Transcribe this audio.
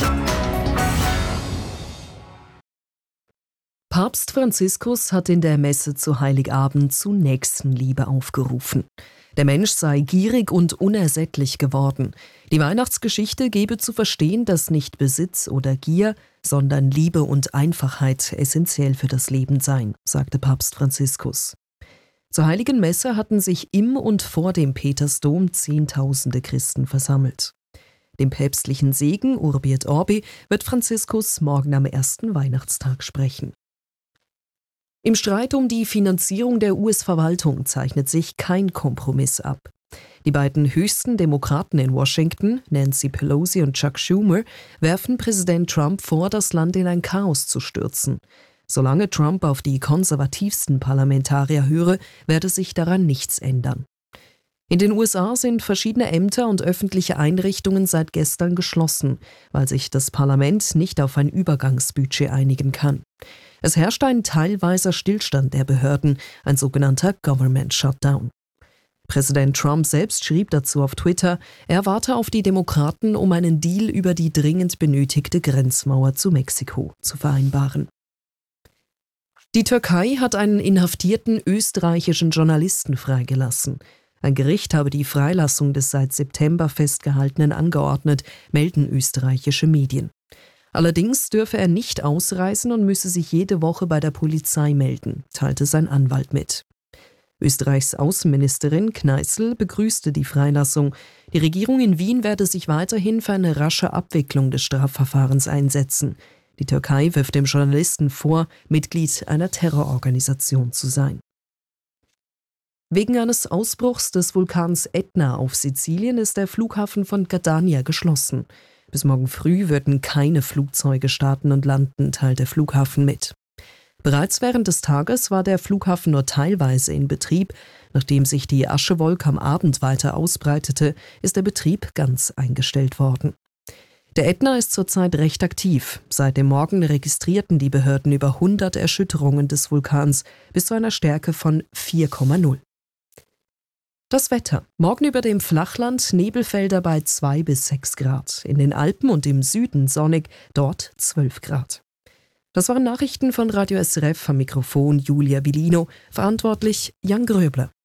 Papst Franziskus hat in der Messe zu Heiligabend zu Nächstenliebe aufgerufen. Der Mensch sei gierig und unersättlich geworden. Die Weihnachtsgeschichte gebe zu verstehen, dass nicht Besitz oder Gier, sondern Liebe und Einfachheit essentiell für das Leben seien, sagte Papst Franziskus. Zur Heiligen Messe hatten sich im und vor dem Petersdom Zehntausende Christen versammelt. Dem päpstlichen Segen Urbi et Orbi wird Franziskus morgen am ersten Weihnachtstag sprechen. Im Streit um die Finanzierung der US-Verwaltung zeichnet sich kein Kompromiss ab. Die beiden höchsten Demokraten in Washington, Nancy Pelosi und Chuck Schumer, werfen Präsident Trump vor, das Land in ein Chaos zu stürzen. Solange Trump auf die konservativsten Parlamentarier höre, werde sich daran nichts ändern. In den USA sind verschiedene Ämter und öffentliche Einrichtungen seit gestern geschlossen, weil sich das Parlament nicht auf ein Übergangsbudget einigen kann. Es herrscht ein teilweiser Stillstand der Behörden, ein sogenannter Government Shutdown. Präsident Trump selbst schrieb dazu auf Twitter, er warte auf die Demokraten, um einen Deal über die dringend benötigte Grenzmauer zu Mexiko zu vereinbaren. Die Türkei hat einen inhaftierten österreichischen Journalisten freigelassen. Ein Gericht habe die Freilassung des seit September Festgehaltenen angeordnet, melden österreichische Medien. Allerdings dürfe er nicht ausreisen und müsse sich jede Woche bei der Polizei melden, teilte sein Anwalt mit. Österreichs Außenministerin Kneißl begrüßte die Freilassung. Die Regierung in Wien werde sich weiterhin für eine rasche Abwicklung des Strafverfahrens einsetzen. Die Türkei wirft dem Journalisten vor, Mitglied einer Terrororganisation zu sein. Wegen eines Ausbruchs des Vulkans Ätna auf Sizilien ist der Flughafen von Catania geschlossen. Bis morgen früh würden keine Flugzeuge starten und landen, teilt der Flughafen mit. Bereits während des Tages war der Flughafen nur teilweise in Betrieb. Nachdem sich die Aschewolke am Abend weiter ausbreitete, ist der Betrieb ganz eingestellt worden. Der Ätna ist zurzeit recht aktiv. Seit dem Morgen registrierten die Behörden über 100 Erschütterungen des Vulkans bis zu einer Stärke von 4,0. Das Wetter. Morgen über dem Flachland Nebelfelder bei 2 bis 6 Grad. In den Alpen und im Süden sonnig, dort 12 Grad. Das waren Nachrichten von Radio SRF, am Mikrofon Julia Villino, verantwortlich Jan Gröbler.